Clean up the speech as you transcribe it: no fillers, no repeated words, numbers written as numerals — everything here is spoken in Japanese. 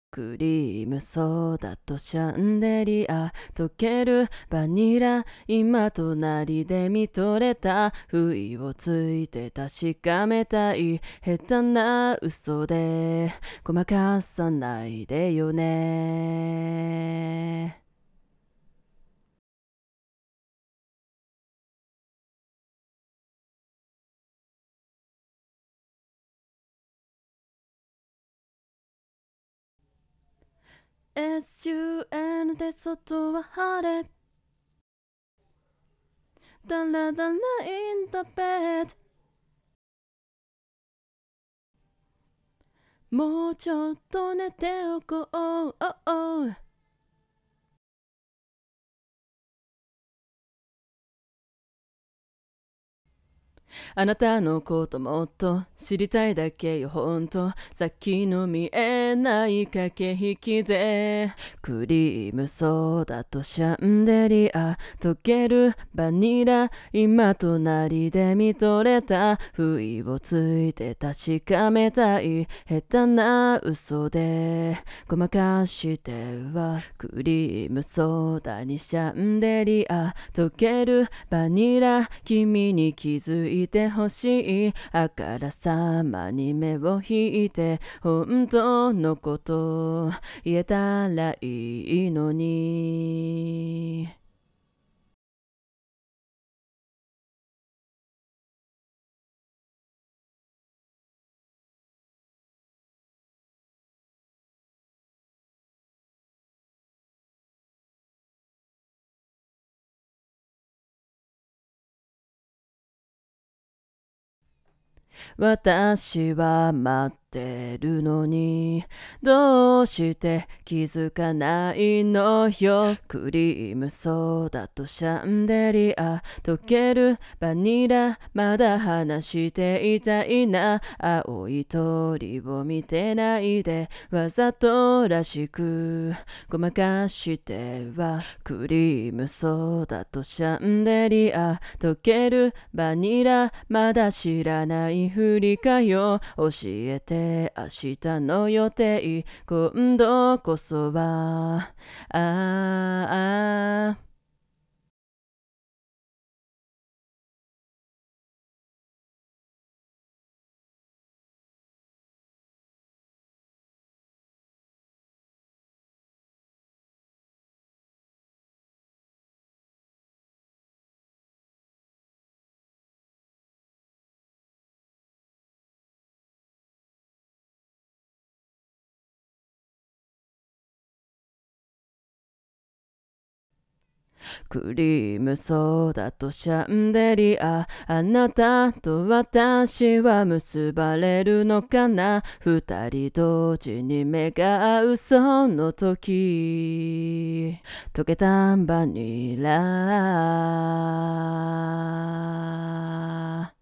クリームソーダとシャンデリア溶けるバニラ今隣で見とれた不意をついて確かめたい下手な嘘でごまかさないでよね。SUN で外は晴れだらだら in the bed もうちょっと寝ておこう、oh, oh. あなたのこともっと知りたいだけよほんと先の見えない駆け引きでクリームソーダとシャンデリア溶けるバニラ今隣で見とれた不意をついて確かめたい下手な嘘でごまかしてはクリームソーダにシャンデリア溶けるバニラ君に気づいてほしいあからさまに目を引いて本当のこと言えたらいいのに。私は待ってるのにどうして気づかないのよクリームソーダとシャンデリア溶けるバニラまだ話していたいな青い鳥を見てないでわざとらしくごまかしてはクリームソーダとシャンデリア溶けるバニラまだ知らないふりかよ教えて明日の予定今度こそはああクリームソーダとシャンデリアあなたと私は結ばれるのかな二人同時に目が合うその時溶けたバニラ